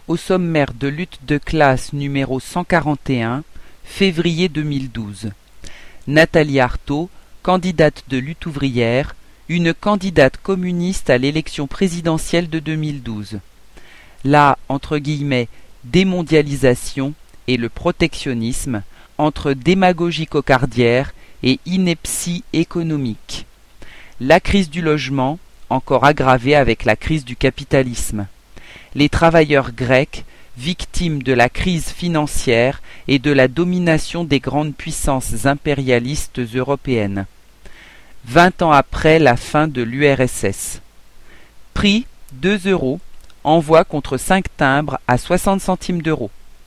au sommaire de lutte de classe numéro 141, février 2012. Nathalie Arthaud, candidate de lutte ouvrière, une candidate communiste à l'élection présidentielle de 2012. La « démondialisation » et le protectionnisme, entre démagogie cocardière et ineptie économique. La crise du logement, encore aggravée avec la crise du capitalisme. Les travailleurs grecs, victimes de la crise financière et de la domination des grandes puissances impérialistes européennes. 20 ans après la fin de l'URSS. Prix 2 €, envoi contre 5 timbres à 60 centimes d'euros.